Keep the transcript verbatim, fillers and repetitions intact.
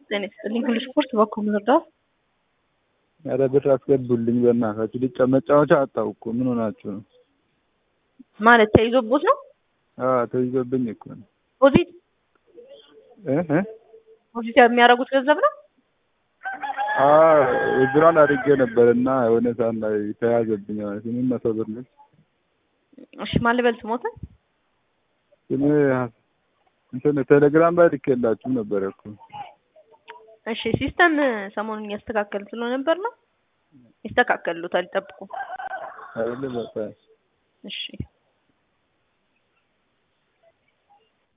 ጤና ይስጥልኝ። ሁሉ ስፖርት በኩል ምርዳው ኧረ ብር አስገቡልኝ በእናታችሁ። ልጫ መጫወቻ አጣሁ እኮ ምን ሆናችሁ ነው? ማለት ተይዞቦት ነው? አዎ ተይዞብኝ እኮ ነው። ፖዚት እ እ ፖዚት የሚያደርጉት ገንዘብ ነው? አዎ እዝራን አድርጌ ነበርና የሆነ ሰዓት ላይ ተያዘብኝ ማለት ነው። ምን መቶ ብር ነው? እሺ ማን ልበል ስሞታ? እኔ እንትን ቴሌግራም ላይ ልኬላችሁ ነበር እኮ። እሺ ሲስተም ሰሞኑን ያስተካከል ስለሆነ ነበር ነው። ይስተካከሉታል፣ ጠብቁ። አይደለም በቃ እሺ